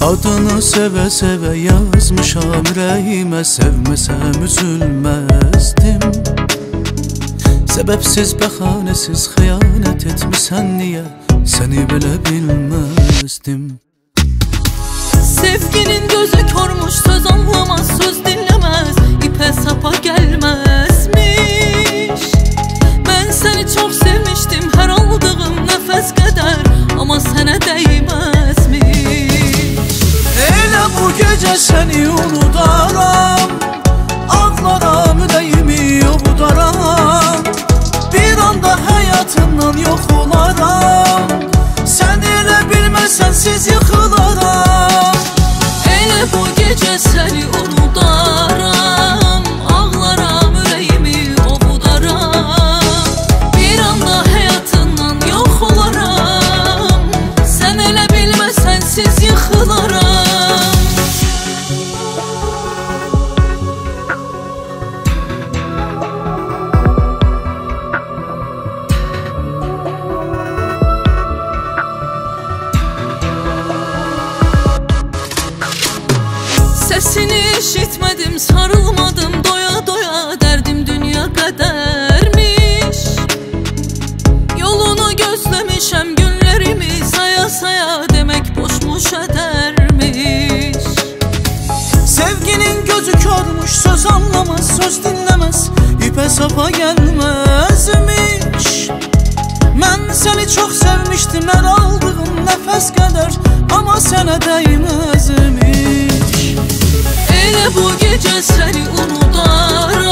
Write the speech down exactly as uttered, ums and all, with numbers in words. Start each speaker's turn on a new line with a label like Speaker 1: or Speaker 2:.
Speaker 1: Adını seve seve yazmışam ürəyimə, sevməsəm üzülməzdim. Səbəbsiz, bəhanəsiz xəyanət etmisən niyə, səni belə bilməzdim.
Speaker 2: Sevginin gözü körmüş, söz anlamaz, söz dinləməz, ipə sapa gəlməzmiş. Mən səni çox sevmişdim, hər aldığım nəfəs qədər, amma sənə dəyməzmiş.
Speaker 1: Elə bu gecə səni unudaram, ağlaram, ürəyimi yobudaram. Bir anda həyatından yox olaram, sən elə bilməsən siz yıxılaram.
Speaker 2: Elə bu gecə səni unudaram, ağlaram, ürəyimi ovudaram. Bir anda həyatından yox olaram, sən elə bilməsən siz yıxılaram. Səsini eşitmədim, sarılmadım doya doya, dərdim dünya qədərmiş. Yolunu gözləmişəm günlərimi saya saya, demək boşmuş ədərmiş.
Speaker 1: Sevginin gözü körmüş, söz anlamaz, söz dinləməz, ipə sapa gəlməzmiş. Mən səni çox sevmişdim, hər aldığım nəfəs qədər, amma sənə dəyməzmiş.
Speaker 2: Elə bu gecə səni unudaram,